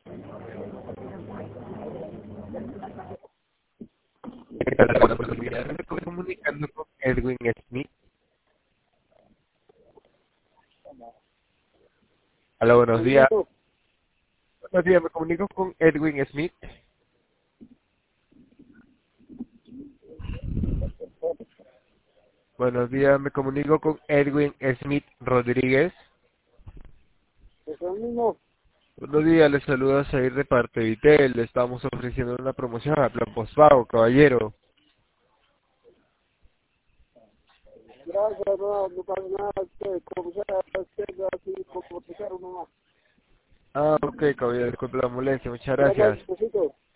¿Qué tal? Bueno, pues mira, me estoy comunicando con Edwin Smith. Hola, buenos días. Alberto, Buenos días, me comunico con Edwin Smith. Buenos días, me comunico con Edwin Smith Rodríguez. es el mismo. Buenos días, les saluda Zair de parte de Vitel. Le estamos ofreciendo una promoción a plan postpago, caballero. Gracias, no pasa nada, como sea, así, como te quiero nomás. Ah, ok, caballero, disculpe la molestia, muchas Ya más gracias. necesito.